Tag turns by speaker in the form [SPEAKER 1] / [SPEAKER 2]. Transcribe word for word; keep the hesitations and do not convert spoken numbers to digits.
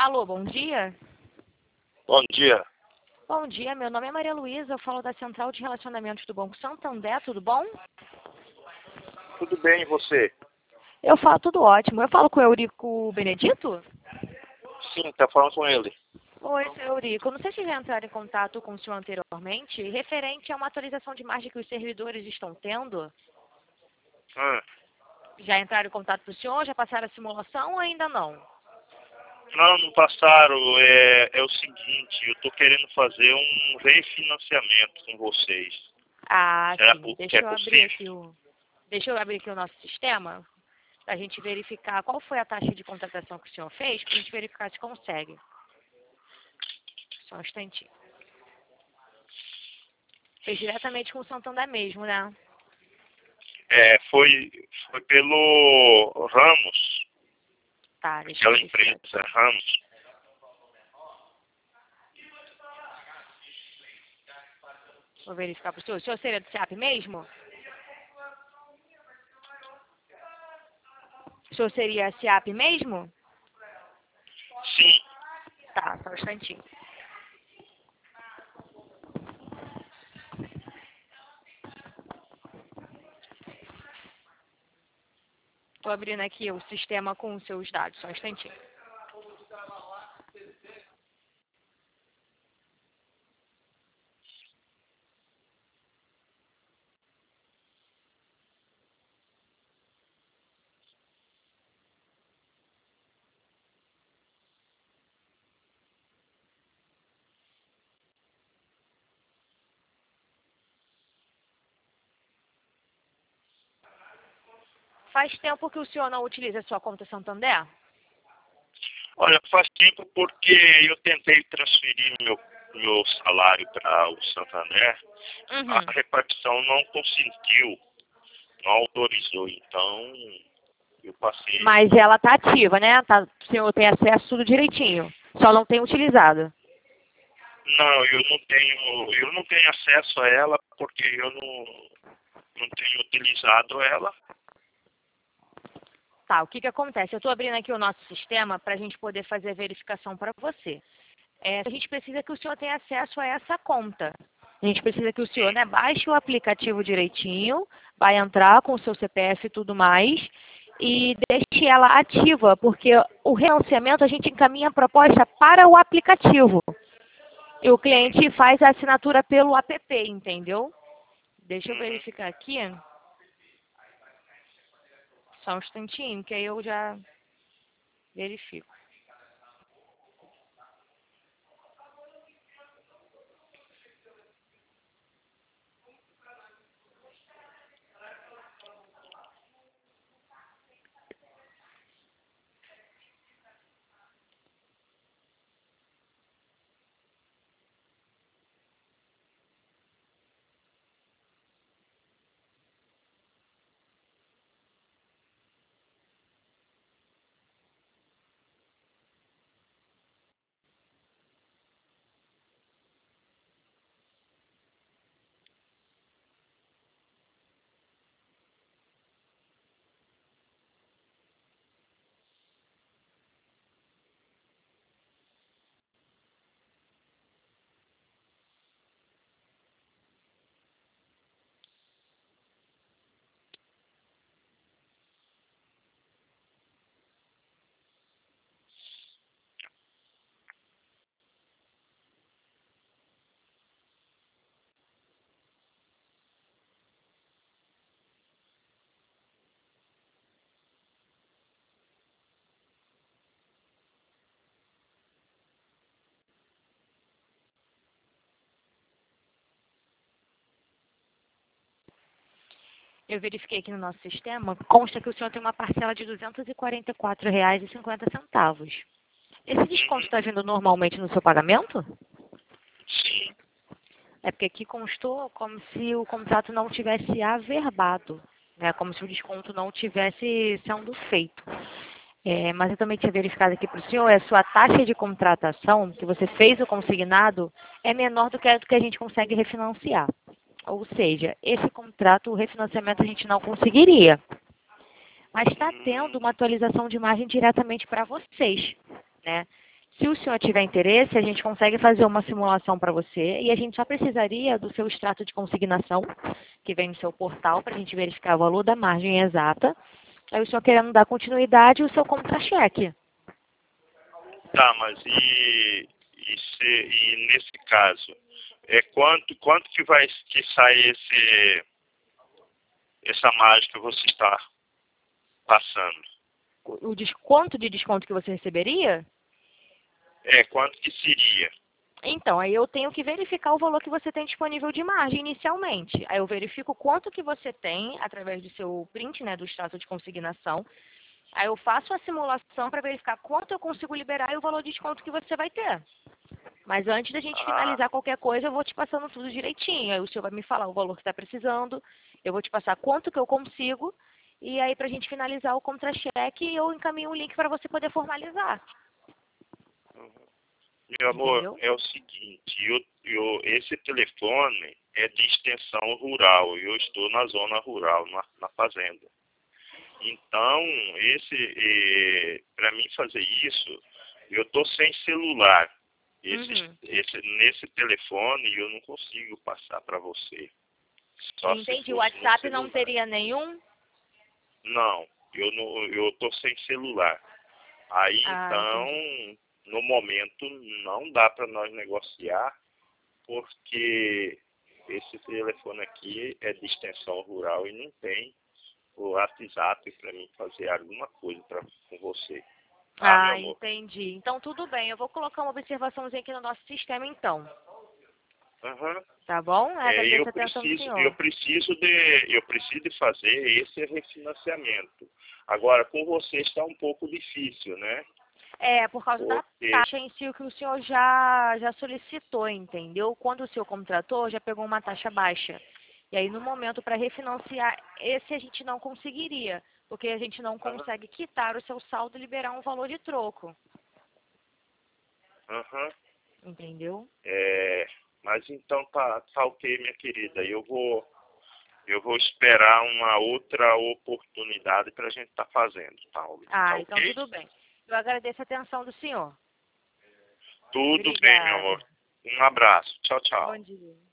[SPEAKER 1] Alô, bom dia?
[SPEAKER 2] Bom dia.
[SPEAKER 1] Bom dia, meu nome é Maria Luísa, eu falo da Central de Relacionamentos do Banco Santander, tudo bom?
[SPEAKER 2] Tudo bem, e você?
[SPEAKER 1] Eu falo tudo ótimo. Eu falo com o Eurico Benedito?
[SPEAKER 2] Sim, tá falando com ele.
[SPEAKER 1] Oi, seu Eurico. Não sei se já entraram em contato com o senhor anteriormente, referente a uma atualização de margem que os servidores estão tendo.
[SPEAKER 2] Hum.
[SPEAKER 1] Já entraram em contato com o senhor? Já passaram a simulação ou ainda não?
[SPEAKER 2] Não, não passaram. É, é o seguinte, eu tô querendo fazer um refinanciamento com vocês.
[SPEAKER 1] Ah,
[SPEAKER 2] Será
[SPEAKER 1] sim.
[SPEAKER 2] que
[SPEAKER 1] Deixa
[SPEAKER 2] é
[SPEAKER 1] eu abrir aqui
[SPEAKER 2] possível?
[SPEAKER 1] o... Deixa eu abrir aqui o nosso sistema, para a gente verificar qual foi a taxa de contratação que o senhor fez, para a gente verificar se consegue. Só um instantinho. Fez diretamente com o Santander mesmo, né?
[SPEAKER 2] É, foi, foi pelo Ramos,
[SPEAKER 1] Tá, deixa eu
[SPEAKER 2] aquela
[SPEAKER 1] verificar
[SPEAKER 2] empresa
[SPEAKER 1] aqui.
[SPEAKER 2] Ramos.
[SPEAKER 1] Vou verificar para o senhor. O senhor seria do S E A P mesmo? O senhor seria S E A P mesmo?
[SPEAKER 2] Sim.
[SPEAKER 1] Tá, só um instantinho. Estou abrindo aqui o sistema com os seus dados, só um instantinho. Faz tempo que o senhor não utiliza a sua conta Santander?
[SPEAKER 2] Olha, faz tempo porque eu tentei transferir meu, meu salário para o Santander.
[SPEAKER 1] Uhum.
[SPEAKER 2] A repartição não consentiu, não autorizou, então eu passei.
[SPEAKER 1] Mas ela tá ativa, né? Tá, o senhor tem acesso tudo direitinho. Só não tem utilizado.
[SPEAKER 2] Não, eu não tenho, eu não tenho acesso a ela porque eu não, não tenho utilizado ela.
[SPEAKER 1] Tá, o que que acontece? Eu estou abrindo aqui o nosso sistema para a gente poder fazer a verificação para você. É, a gente precisa que o senhor tenha acesso a essa conta. A gente precisa que o senhor, né, baixe o aplicativo direitinho, vai entrar com o seu C P F e tudo mais, e deixe ela ativa, porque o reanunciamento a gente encaminha a proposta para o aplicativo. E o cliente faz a assinatura pelo app, entendeu? Deixa eu
[SPEAKER 2] Uhum.
[SPEAKER 1] verificar aqui. Só um instantinho, que aí eu já verifico. Eu verifiquei aqui no nosso sistema, consta que o senhor tem uma parcela de duzentos e quarenta e quatro reais e cinquenta centavos. Esse desconto
[SPEAKER 2] Uhum.
[SPEAKER 1] está vindo normalmente no seu pagamento?
[SPEAKER 2] Sim.
[SPEAKER 1] É porque aqui constou como se o contrato não tivesse averbado, né? Como se o desconto não tivesse sendo feito. É, mas eu também tinha verificado aqui para o senhor, a sua taxa de contratação, que você fez o consignado, é menor do que a do que a gente consegue refinanciar. Ou seja, esse contrato, o refinanciamento a gente não conseguiria. Mas está tendo
[SPEAKER 2] Hum.
[SPEAKER 1] uma atualização de margem diretamente para vocês, né? Se o senhor tiver interesse, a gente consegue fazer uma simulação para você e a gente só precisaria do seu extrato de consignação, que vem no seu portal, para a gente verificar o valor da margem exata. Aí o senhor querendo dar continuidade, o seu contra-cheque.
[SPEAKER 2] Tá, mas e, e, se, e nesse caso, é quanto, quanto que vai que sai esse, essa margem que você está passando?
[SPEAKER 1] O o desconto de desconto que você receberia?
[SPEAKER 2] É, quanto que seria?
[SPEAKER 1] Então, aí eu tenho que verificar o valor que você tem disponível de margem inicialmente. Aí eu verifico quanto que você tem através do seu print, né, do extrato de consignação. Aí eu faço a simulação para verificar quanto eu consigo liberar e o valor de desconto que você vai ter. Mas antes da gente
[SPEAKER 2] Ah,
[SPEAKER 1] finalizar qualquer coisa, eu vou te passando tudo direitinho. Aí o senhor vai me falar o valor que está precisando, eu vou te passar quanto que eu consigo, e aí para a gente finalizar o contra-cheque, eu encaminho um link para você poder formalizar.
[SPEAKER 2] meu amor,
[SPEAKER 1] Entendeu?
[SPEAKER 2] é o seguinte, eu, eu, esse telefone é de extensão rural, eu estou na zona rural, na, na fazenda. Então, esse, para mim fazer isso, eu estou sem celular. Esse,
[SPEAKER 1] Uhum.
[SPEAKER 2] esse, nesse telefone eu não consigo passar para você. Só se
[SPEAKER 1] Entendi. O
[SPEAKER 2] fosse no
[SPEAKER 1] WhatsApp não
[SPEAKER 2] celular.
[SPEAKER 1] teria nenhum?
[SPEAKER 2] Não, eu não, eu estou sem celular. Aí
[SPEAKER 1] Ah, entendi.
[SPEAKER 2] então, no momento, não dá para nós negociar, porque esse telefone aqui é de extensão rural e não tem o WhatsApp para mim fazer alguma coisa pra, com você. Tá, meu
[SPEAKER 1] Ah,
[SPEAKER 2] amor?
[SPEAKER 1] entendi. Então tudo bem. Eu vou colocar uma observaçãozinha aqui no nosso sistema então.
[SPEAKER 2] Aham.
[SPEAKER 1] Tá bom? Eu
[SPEAKER 2] É, eu
[SPEAKER 1] agradeço a atenção do
[SPEAKER 2] preciso,
[SPEAKER 1] senhor.
[SPEAKER 2] eu preciso de, eu preciso de fazer esse refinanciamento. Agora, com você está um pouco difícil, né?
[SPEAKER 1] É, por causa da
[SPEAKER 2] Porque,
[SPEAKER 1] taxa em si o que o senhor já, já solicitou, entendeu? Quando o senhor contratou, já pegou uma taxa baixa. E aí, no momento, para refinanciar, esse a gente não conseguiria, porque a gente não
[SPEAKER 2] aham,
[SPEAKER 1] consegue quitar o seu saldo e liberar um valor de troco,
[SPEAKER 2] aham,
[SPEAKER 1] entendeu?
[SPEAKER 2] é, mas então tá, tá ok, minha querida. Eu vou, eu vou esperar uma outra oportunidade para a gente estar fazendo, tá, tá
[SPEAKER 1] Ah, então
[SPEAKER 2] ok?
[SPEAKER 1] tudo bem. Eu agradeço a atenção do senhor.
[SPEAKER 2] Tudo bem, meu amor.
[SPEAKER 1] Obrigada.
[SPEAKER 2] Um abraço. Tchau,
[SPEAKER 1] Bom
[SPEAKER 2] tchau.
[SPEAKER 1] dia.